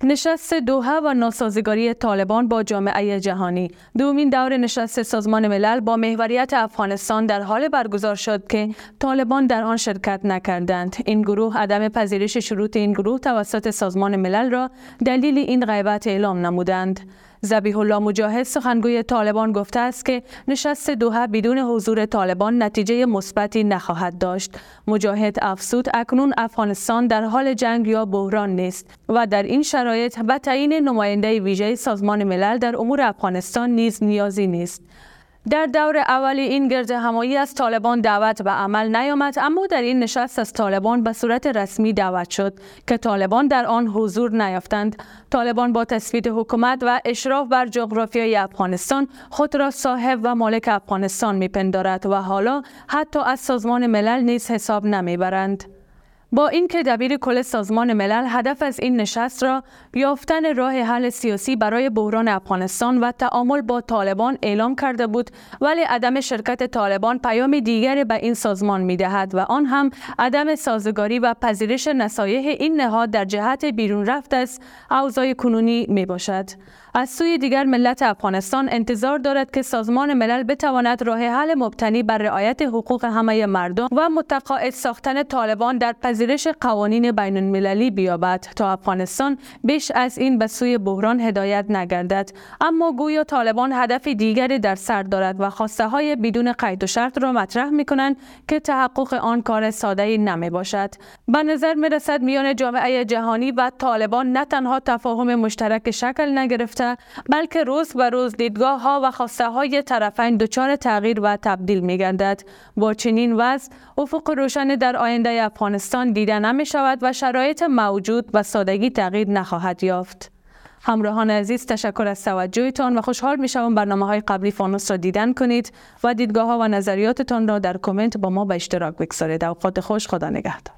نشست دوحه و ناسازگاری طالبان با جامعه جهانی. دومین دور نشست سازمان ملل با محوریت افغانستان در حال برگزار شد که طالبان در آن شرکت نکردند. این گروه عدم پذیرش شروط این گروه توسط سازمان ملل را دلیل این غیبت اعلام نمودند. ذبیح الله مجاهد سخنگوی طالبان گفته است که نشست دوحه بدون حضور طالبان نتیجه مثبتی نخواهد داشت. مجاهد افزود اکنون افغانستان در حال جنگ یا بحران نیست و در این شرایط به تعیین نماینده ویژه سازمان ملل در امور افغانستان نیز نیازی نیست. در دور اولی این گرد همایی از طالبان دعوت به عمل نیامد، اما در این نشست از طالبان به صورت رسمی دعوت شد که طالبان در آن حضور نیافتند. طالبان با تثبیت حکومت و اشراف بر جغرافیای افغانستان خود را صاحب و مالک افغانستان می‌پندارد و حالا حتی از سازمان ملل نیز حساب نمیبرند. با اینکه دبیر کل سازمان ملل هدف از این نشست را یافتن راه حل سیاسی برای بحران افغانستان و تعامل با طالبان اعلام کرده بود، ولی عدم شرکت طالبان پیام دیگری به این سازمان می‌دهد و آن هم عدم سازگاری و پذیرش نصایح این نهاد در جهت بیرون رفت از اوضاع کنونی میباشد. از سوی دیگر ملت افغانستان انتظار دارد که سازمان ملل بتواند راه حل مبتنی بر رعایت حقوق همه مردم و متقاعد ساختن طالبان در پذیرش قوانین بین المللی بیابد تا افغانستان بیش از این به سوی بحران هدایت نگردد. اما گویا طالبان هدف دیگری در سر دارد و خواسته های بدون قید و شرط را مطرح می کنند که تحقق آن کار ساده‌ای نمی باشد. به نظر می رسد میان جامعه جهانی و طالبان نه تنها تفاهم مشترک شکل نگرفته، بلکه روز به روز دیدگاه ها و خواسته های طرفین دچار تغییر و تبدیل می گردد. با چنین وضع افق روشن در آینده افغانستان دیده نمی شود و شرایط موجود و سادگی تغییر نخواهد یافت. همراهان عزیز، تشکر از توجهتان و خوشحال می شوم برنامه‌های قبلی فانوس را دیدن کنید و دیدگاه ها و نظریاتتان را در کامنت با ما به اشتراک بگذارید. اوقات خوش، خدا نگهدار.